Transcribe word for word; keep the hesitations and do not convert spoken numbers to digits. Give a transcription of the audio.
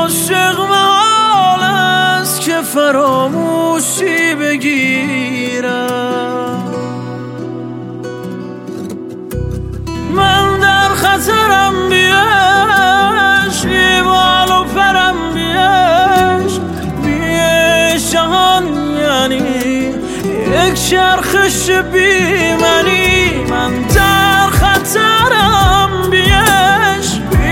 عاشق محال است که فراموشی بگیرم. من در خطرم، بیش بی بال و پرم، بیش بیش جهان یعنی یک چرخش بی منی. من در خطرم،